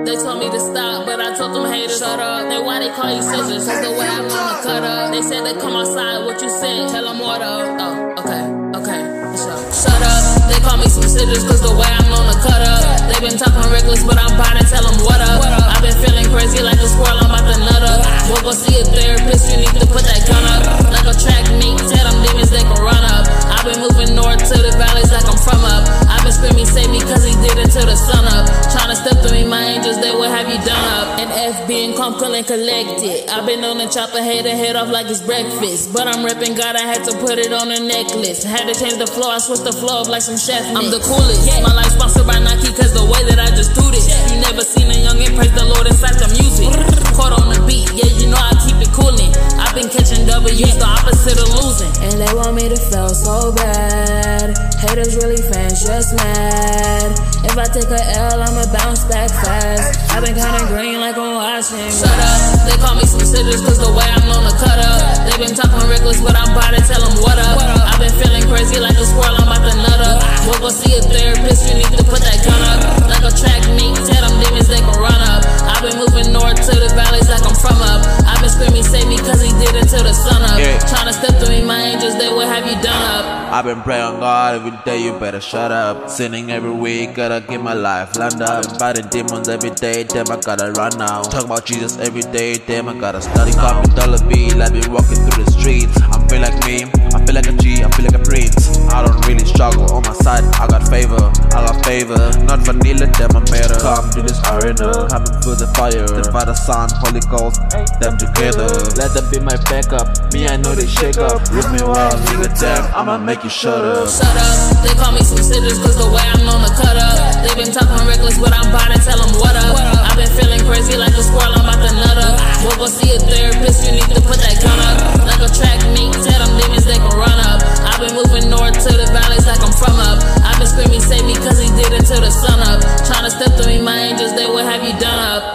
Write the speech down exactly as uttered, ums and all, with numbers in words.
They told me to stop, but I told them haters, shut up. They why they call you scissors, cause the way I'm gonna cut up. They said they come outside, what you said, tell them what up. Oh, okay, okay, so shut up. They call me some scissors, cause the way I'm gonna cut up. They been talking reckless, but I'm about to tell them what up. I've been feeling crazy like a squirrel, I'm about to nut up. We'll go see a therapist, you need to put that gun up. Like a track meet, tell them demons they can run up. I've been moving north to the valleys like I'm from up. I've been screaming, save me, cause he did it till the sun up. Tryna step to me, my angels, they will have you done up. And F being calm, cool, and collected. I've been on the chopper, head to head off like it's breakfast. But I'm repping God, I had to put it on a necklace. Had to change the flow, I switched the flow up like some chef. I'm the coolest, my life sponsored by Nike, cause the way that I just do this. You never seen a youngin' praise the Lord inside the music. Caught on the beat, yeah, you know I keep it coolin'. I've been catching W's, the opposite of losing. And they want me to fail so bad. Haters really fans, just mad. If I take a L, I'ma bounce back fast. I've been counting green like I'm watching. Shut up, they call me some scissors, cause the way I'm gonna cut up. They been talking reckless, but I'm about to tell them what up. I've been feeling crazy like a squirrel, I'm about to nut up. We'll go see a therapist, you need to put that gun up. Like a track meet, tell them demons they can run up. I've been moving north to the valleys like I'm from up. I've been screaming, save me, cause he did it till the sun up. Yeah. Tryna step to me, my angels, they will have you done up. I've been praying on God every day, you better shut up. Sinning every week, gotta get my life lined up. Fighting demons every day, damn I gotta run now. Talk about Jesus every day, damn I gotta study. Call me Dollar B, like me walking through the streets. I feel like me, I feel like a G, I feel like a prince. I don't really struggle, on my side I got favor, I got favor. Not vanilla, damn I made her. Come to this arena, coming through the fire. The Father, Son, Holy Ghost, them together. Let them be my backup, me I know they shake up. Rip me well, nigga damn, I'ma make you shut up. Shut up, they call me some scissors, cause the way I'm gonna cut up. They been talking reckless, but I'm about to tell them what up. I've been feeling crazy like a squirrel, I'm about to nut up. We'll go see a therapist, you need to put that gun up. Like a track meet, tell them demons they can run up. I've been moving north to the valleys like I'm from up. I've been screaming, save me, cause he did it till the sun up. Tryna step to me, my angels, they will have you done up.